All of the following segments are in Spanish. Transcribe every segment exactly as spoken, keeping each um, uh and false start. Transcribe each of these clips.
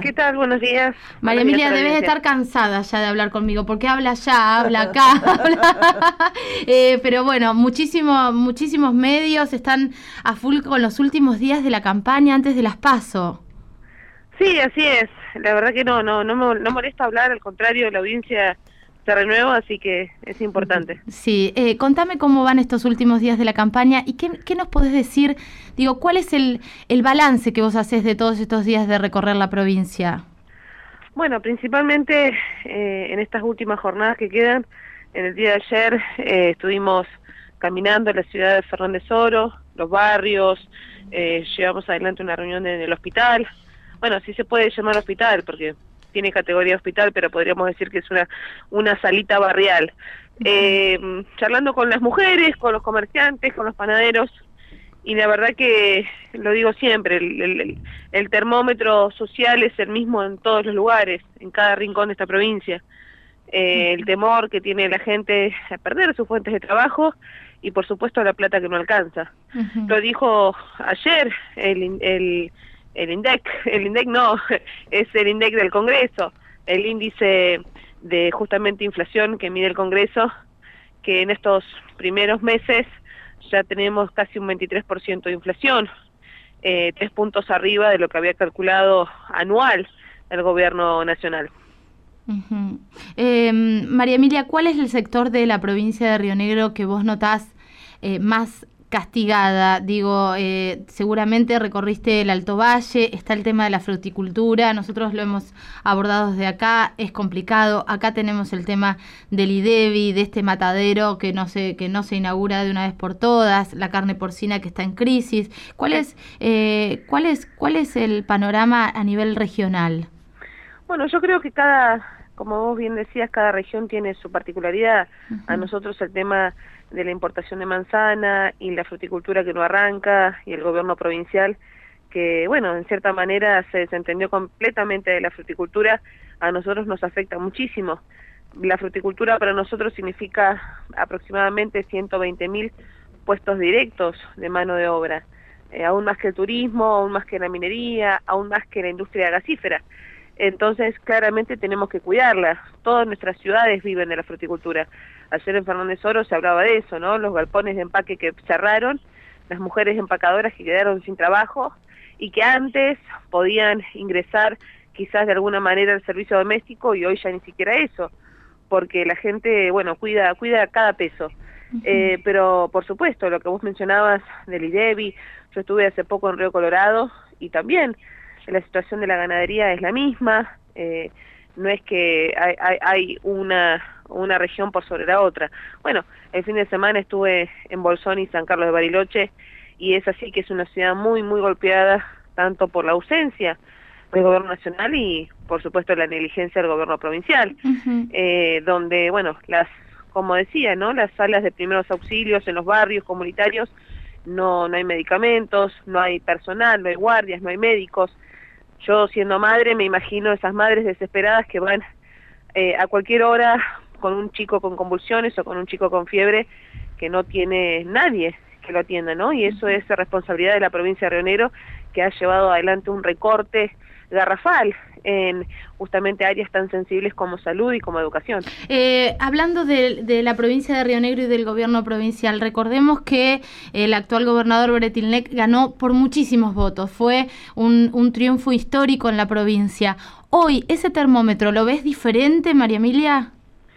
¿Qué tal? Buenos días. María Buenos Emilia, días, debes Florencia. estar cansada ya de hablar conmigo, porque habla allá, habla acá, habla... Eh, pero bueno, muchísimo, muchísimos medios están a full con los últimos días de la campaña antes de las PASO. Sí, así es. La verdad que no, no, no, me, no molesta hablar, al contrario, la audiencia se renueva, así que es importante. Sí, eh, contame cómo van estos últimos días de la campaña y qué, qué nos podés decir, digo, ¿cuál es el, el balance que vos hacés de todos estos días de recorrer la provincia? Bueno, principalmente eh, en estas últimas jornadas que quedan, en el día de ayer eh, estuvimos caminando en la ciudad de Fernández Oro, los barrios, eh, llevamos adelante una reunión en el hospital. Bueno, sí se puede llamar hospital porque tiene categoría hospital, pero podríamos decir que es una, una salita barrial. Eh, charlando con las mujeres, con los comerciantes, con los panaderos, y la verdad que, lo digo siempre, el, el, el termómetro social es el mismo en todos los lugares, en cada rincón de esta provincia. Eh, el temor que tiene la gente a perder sus fuentes de trabajo y por supuesto la plata que no alcanza. Uh-huh. Lo dijo ayer el, el, el INDEC, el INDEC no, es el INDEC del Congreso, el índice de justamente inflación que mide el Congreso, que en estos primeros meses ya tenemos casi un veintitrés por ciento de inflación, eh, tres puntos arriba de lo que había calculado anual el gobierno nacional. Uh-huh. eh, María Emilia, ¿cuál es el sector de la provincia de Río Negro que vos notás eh, más castigada? Digo, eh, seguramente recorriste el Alto Valle, está el tema de la fruticultura, nosotros lo hemos abordado desde acá, es complicado. Acá tenemos el tema del IDEBI, de este matadero que no se que no se inaugura de una vez por todas, la carne porcina que está en crisis. ¿Cuál es eh, cuál es cuál es el panorama a nivel regional? Bueno, yo creo que cada, como vos bien decías, cada región tiene su particularidad. Uh-huh. A nosotros el tema de la importación de manzana y la fruticultura que no arranca y el gobierno provincial que, bueno, en cierta manera se desentendió completamente de la fruticultura, a nosotros nos afecta muchísimo. La fruticultura para nosotros significa aproximadamente ciento veinte mil puestos directos de mano de obra, eh, aún más que el turismo, aún más que la minería, aún más que la industria gasífera. Entonces, claramente tenemos que cuidarla. Todas nuestras ciudades viven de la fruticultura. Ayer en Fernández Oro se hablaba de eso, ¿no? Los galpones de empaque que cerraron, las mujeres empacadoras que quedaron sin trabajo y que antes podían ingresar quizás de alguna manera al servicio doméstico y hoy ya ni siquiera eso, porque la gente, bueno, cuida cuida cada peso. Uh-huh. Eh, pero, por supuesto, lo que vos mencionabas del IDEBI, yo estuve hace poco en Río Colorado y también la situación de la ganadería es la misma, eh, no es que hay, hay, hay una, una región por sobre la otra. Bueno, el fin de semana estuve en Bolsón y San Carlos de Bariloche, y es así que es una ciudad muy, muy golpeada, tanto por la ausencia del gobierno nacional y, por supuesto, la negligencia del gobierno provincial, uh-huh. eh, donde, bueno, las, como decía, ¿no?, las salas de primeros auxilios en los barrios comunitarios, no, no hay medicamentos, no hay personal, no hay guardias, no hay médicos. Yo, siendo madre, me imagino esas madres desesperadas que van eh, a cualquier hora con un chico con convulsiones o con un chico con fiebre que no tiene nadie que lo atienda, ¿no? Y eso es responsabilidad de la provincia de Río Negro, que ha llevado adelante un recorte garrafal en justamente áreas tan sensibles como salud y como educación. Eh, hablando de, de la provincia de Río Negro y del gobierno provincial, recordemos que el actual gobernador Bretilnec ganó por muchísimos votos, fue un, un triunfo histórico en la provincia. Hoy, ¿ese termómetro lo ves diferente, María Emilia?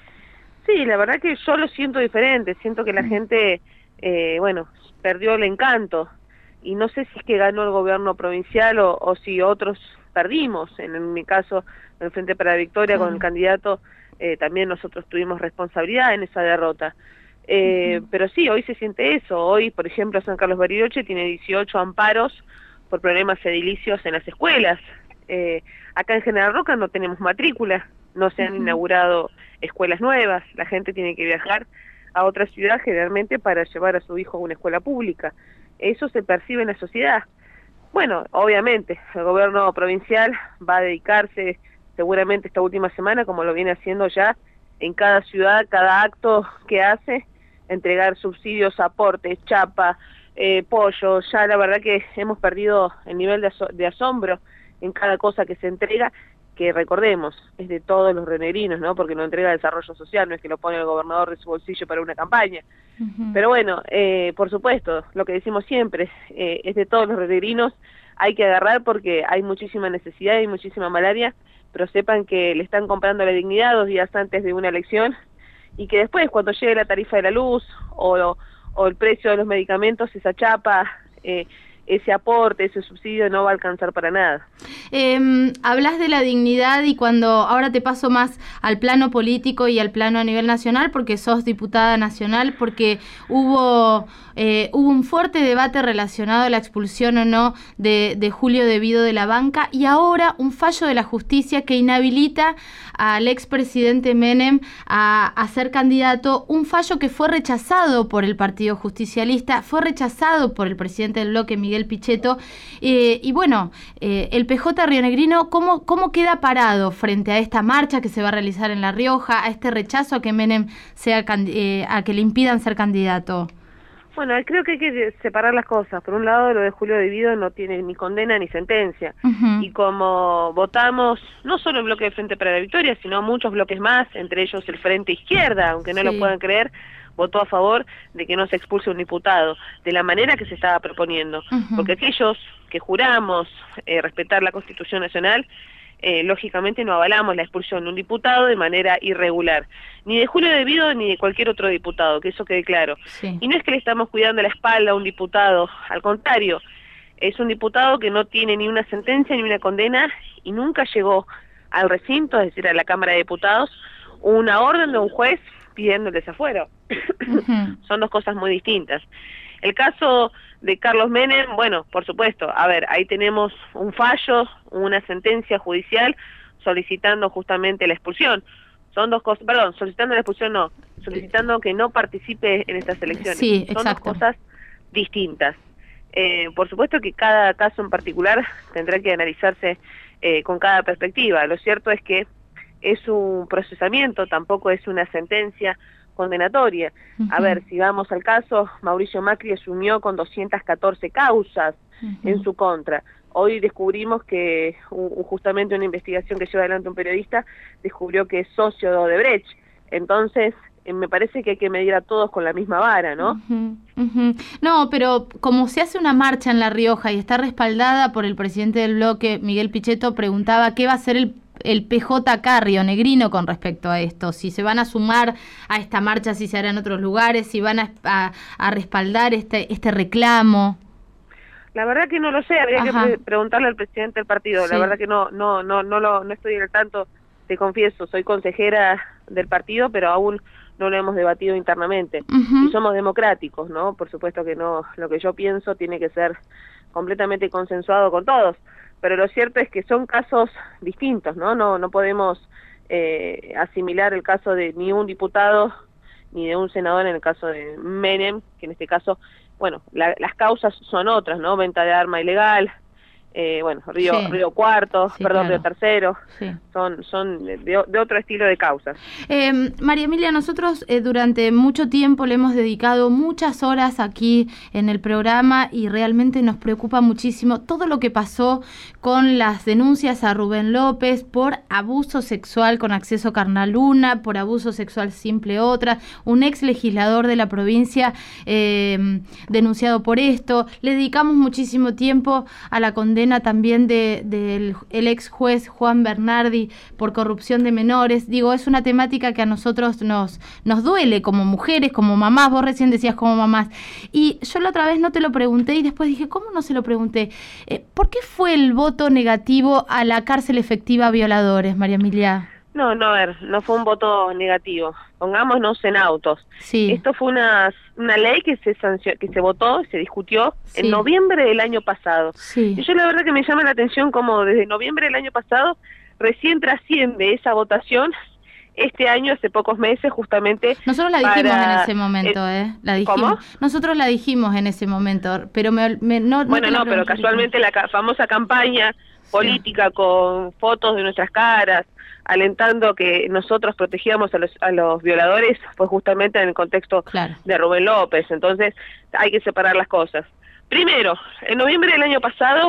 Sí, la verdad que yo lo siento diferente, siento que la gente, eh, bueno, perdió el encanto, y no sé si es que ganó el gobierno provincial o, o si otros perdimos. En, en mi caso, en el Frente para la Victoria, sí, con el candidato, eh, también nosotros tuvimos responsabilidad en esa derrota. Eh, uh-huh. Pero sí, hoy se siente eso. Hoy, por ejemplo, San Carlos Bariloche tiene dieciocho amparos por problemas edilicios en las escuelas. Eh, acá en General Roca no tenemos matrícula, no se han uh-huh. inaugurado escuelas nuevas, la gente tiene que viajar a otra ciudad generalmente para llevar a su hijo a una escuela pública. Eso se percibe en la sociedad. Bueno, obviamente, el gobierno provincial va a dedicarse seguramente esta última semana, como lo viene haciendo ya en cada ciudad, cada acto que hace, entregar subsidios, aportes, chapa, eh, pollo. Ya la verdad que hemos perdido el nivel de, aso de asombro en cada cosa que se entrega, que recordemos, es de todos los rionegrinos, ¿no? Porque lo entrega Desarrollo Social, no es que lo pone el gobernador de su bolsillo para una campaña. Uh-huh. Pero bueno, eh, por supuesto, lo que decimos siempre, eh, es de todos los rionegrinos, hay que agarrar porque hay muchísima necesidad y muchísima malaria, pero sepan que le están comprando la dignidad dos días antes de una elección, y que después, cuando llegue la tarifa de la luz, o, o el precio de los medicamentos, esa chapa, eh, ese aporte, ese subsidio no va a alcanzar para nada. Eh, hablas de la dignidad y cuando ahora te paso más al plano político y al plano a nivel nacional, porque sos diputada nacional, porque hubo eh, hubo un fuerte debate relacionado a la expulsión o no de, de Julio De Vido de la banca, y ahora un fallo de la justicia que inhabilita al expresidente Menem a, a ser candidato, un fallo que fue rechazado por el Partido Justicialista, fue rechazado por el presidente del bloque, Miguel Pichetto, eh, y bueno, eh, el P J rionegrino, ¿cómo, ¿cómo queda parado frente a esta marcha que se va a realizar en La Rioja, a este rechazo a que Menem sea, eh, a que le impidan ser candidato? Bueno, creo que hay que separar las cosas. Por un lado, lo de Julio De Vido no tiene ni condena ni sentencia. Uh-huh. Y como votamos, no solo el bloque de Frente para la Victoria, sino muchos bloques más, entre ellos el Frente Izquierda, aunque no sí. lo puedan creer, votó a favor de que no se expulse un diputado, de la manera que se estaba proponiendo. Uh-huh. Porque aquellos que juramos eh, respetar la Constitución Nacional, Eh, lógicamente no avalamos la expulsión de un diputado de manera irregular, ni de Julio De Vido ni de cualquier otro diputado, que eso quede claro. Sí. Y no es que le estamos cuidando la espalda a un diputado, al contrario, es un diputado que no tiene ni una sentencia ni una condena y nunca llegó al recinto, es decir, a la Cámara de Diputados, una orden de un juez pidiendo el desafuero. Uh-huh. Son dos cosas muy distintas. El caso de Carlos Menem, bueno, por supuesto, a ver, ahí tenemos un fallo, una sentencia judicial solicitando justamente la expulsión. Son dos cosas, perdón, solicitando la expulsión no, solicitando que no participe en estas elecciones. Sí, Son exacto. dos cosas distintas. Eh, por supuesto que cada caso en particular tendrá que analizarse eh, con cada perspectiva. Lo cierto es que es un procesamiento, tampoco es una sentencia condenatoria. Uh-huh. A ver, si vamos al caso, Mauricio Macri asumió con doscientas catorce causas uh-huh. en su contra. Hoy descubrimos que uh, justamente una investigación que lleva adelante un periodista descubrió que es socio de Odebrecht. Entonces, eh, me parece que hay que medir a todos con la misma vara, ¿no? Uh-huh. Uh-huh. No, pero como se hace una marcha en La Rioja y está respaldada por el presidente del bloque, Miguel Pichetto, preguntaba qué va a hacer el el P J acá rionegrino con respecto a esto, si se van a sumar a esta marcha, si se hará en otros lugares, si van a, a, a respaldar este este reclamo. La verdad que no lo sé, habría Ajá. que pre preguntarle al presidente del partido. Sí. La verdad que no no no no lo no estoy al tanto, te confieso, soy consejera del partido, pero aún no lo hemos debatido internamente. Uh-huh. Y somos democráticos, ¿no? Por supuesto que no, lo que yo pienso tiene que ser completamente consensuado con todos. Pero lo cierto es que son casos distintos, ¿no? No no podemos eh, asimilar el caso de ni un diputado ni de un senador en el caso de Menem, que en este caso, bueno, la, las causas son otras, ¿no? Venta de arma ilegal, eh, bueno, Río sí. Río Cuarto, sí, perdón, claro. Río Tercero, sí. son son de, de otro estilo de causas. Eh, María Emilia, nosotros eh, durante mucho tiempo le hemos dedicado muchas horas aquí en el programa y realmente nos preocupa muchísimo todo lo que pasó con las denuncias a Rubén López por abuso sexual con acceso carnal una, por abuso sexual simple otra, un ex legislador de la provincia eh, denunciado por esto. Le dedicamos muchísimo tiempo a la condena también de, de el ex juez Juan Bernardi por corrupción de menores. Digo, es una temática que a nosotros nos, nos duele como mujeres, como mamás. Vos recién decías como mamás. Y yo la otra vez no te lo pregunté y después dije, ¿cómo no se lo pregunté? Eh, ¿Por qué fue el voto negativo a la cárcel efectiva a violadores, María Emilia? No, no, a ver, no fue un voto negativo. Pongámonos en autos. Sí. Esto fue una, una ley que se sancionó, que se votó, se discutió sí. en noviembre del año pasado. Sí. Y yo la verdad que me llama la atención como desde noviembre del año pasado recién trasciende esa votación este año, hace pocos meses, justamente. Nosotros la dijimos para, en ese momento, ¿eh? ¿eh? La dijimos. ¿Cómo? Nosotros la dijimos en ese momento, pero me, me, no, Bueno, no, no pero casualmente la ca famosa campaña política sí. con fotos de nuestras caras, alentando que nosotros protegíamos a los, a los violadores, pues justamente en el contexto claro. de Rubén López. Entonces hay que separar las cosas. Primero, en noviembre del año pasado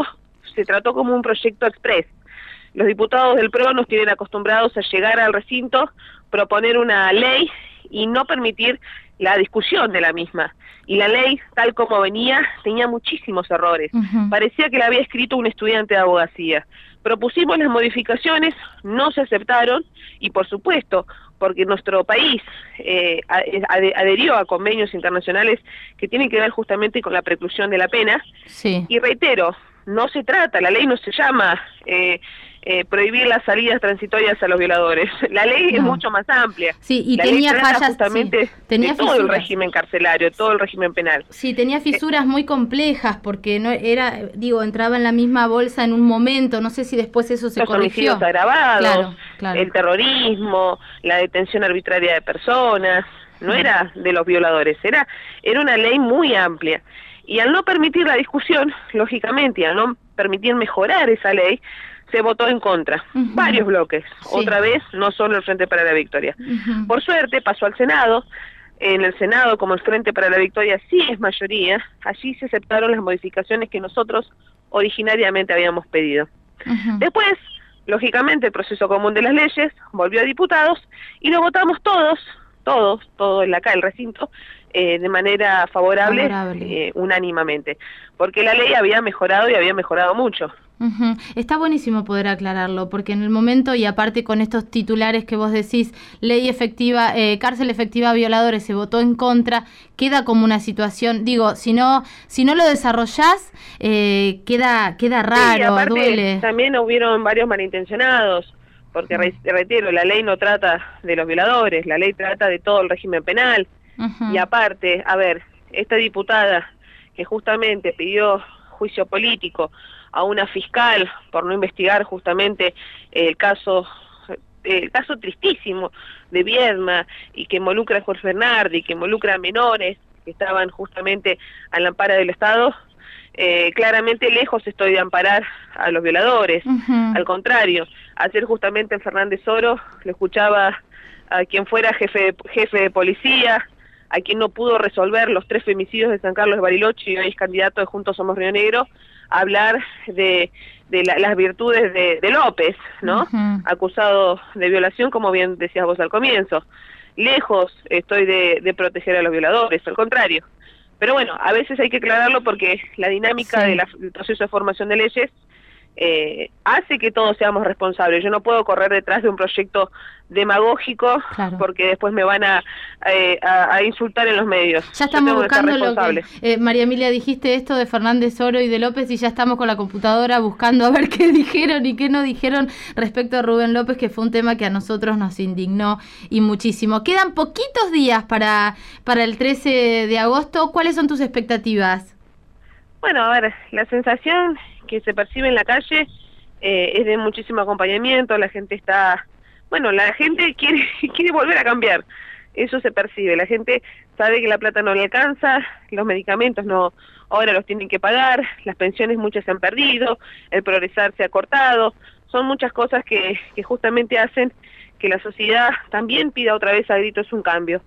se trató como un proyecto express. Los diputados del P R O nos tienen acostumbrados a llegar al recinto, proponer una ley y no permitir la discusión de la misma. Y la ley, tal como venía, tenía muchísimos errores. Uh-huh. Parecía que la había escrito un estudiante de abogacía. Propusimos las modificaciones, no se aceptaron, y por supuesto, porque nuestro país eh, adherió a convenios internacionales que tienen que ver justamente con la preclusión de la pena. Sí. Y reitero, no se trata, la ley no se llama eh, eh, prohibir las salidas transitorias a los violadores. La ley no. es mucho más amplia. Sí, y la tenía ley trata fallas, justamente sí, tenía de todo fisuras. el régimen carcelario, todo el régimen penal. Sí, tenía fisuras eh, muy complejas porque no era, digo, entraba en la misma bolsa en un momento, no sé si después eso se los corrigió. Los homicidios agravados, claro, claro. el terrorismo, la detención arbitraria de personas, no era de los violadores, era, era una ley muy amplia. Y al no permitir la discusión, lógicamente, al no permitir mejorar esa ley, se votó en contra. Uh-huh. Varios bloques. Sí. Otra vez, no solo el Frente para la Victoria. Uh-huh. Por suerte, pasó al Senado. En el Senado, como el Frente para la Victoria sí es mayoría, allí se aceptaron las modificaciones que nosotros originariamente habíamos pedido. Uh-huh. Después, lógicamente, el proceso común de las leyes volvió a diputados y lo votamos todos, todos, todo en acá el recinto, eh, de manera favorable, favorable. Eh, unánimemente, porque la ley había mejorado y había mejorado mucho. Uh-huh. Está buenísimo poder aclararlo, porque en el momento, y aparte con estos titulares que vos decís, ley efectiva, eh, cárcel efectiva a violadores, se votó en contra, queda como una situación, digo, si no si no lo desarrollás, eh, queda queda raro, sí, aparte, duele. También hubieron varios malintencionados, porque uh-huh. reitero, la ley no trata de los violadores, la ley trata de todo el régimen penal. Uh-huh. Y aparte, a ver, esta diputada que justamente pidió juicio político a una fiscal por no investigar justamente el caso el caso tristísimo de Viedma y que involucra a Jorge Bernardi, que involucra a menores que estaban justamente al amparo del Estado, eh, claramente lejos estoy de amparar a los violadores. Uh-huh. Al contrario, ayer justamente en Fernández Oro lo escuchaba a quien fuera jefe de, jefe de policía, a quien no pudo resolver los tres femicidios de San Carlos de Bariloche y hoy es candidato de Juntos Somos Río Negro, hablar de, de la, las virtudes de, de López, ¿no? Uh-huh. Acusado de violación, como bien decías vos al comienzo. Lejos estoy de, de proteger a los violadores, al contrario. Pero bueno, a veces hay que aclararlo porque la dinámica sí. de la, del proceso de formación de leyes eh, hace que todos seamos responsables. Yo no puedo correr detrás de un proyecto demagógico, claro. porque después me van a, eh, a, a insultar en los medios. Ya estamos buscando lo que... Eh, María Emilia, dijiste esto de Fernández Oro y de López y ya estamos con la computadora buscando a ver qué dijeron y qué no dijeron respecto a Rubén López, que fue un tema que a nosotros nos indignó y muchísimo. Quedan poquitos días para, para el trece de agosto. ¿Cuáles son tus expectativas? Bueno, a ver, la sensación que se percibe en la calle eh, es de muchísimo acompañamiento, la gente está... Bueno, la gente quiere quiere volver a cambiar, eso se percibe, la gente sabe que la plata no le alcanza, los medicamentos no ahora los tienen que pagar, las pensiones muchas se han perdido, el progresar se ha cortado, son muchas cosas que, que justamente hacen que la sociedad también pida otra vez a gritos un cambio.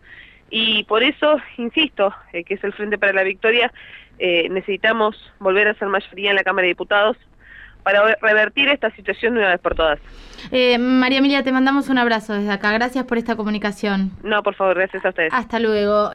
Y por eso, insisto, eh, que es el Frente para la Victoria, eh, necesitamos volver a ser mayoría en la Cámara de Diputados para revertir esta situación de una vez por todas. Eh, María Emilia, te mandamos un abrazo desde acá. Gracias por esta comunicación. No, por favor, gracias a ustedes. Hasta luego.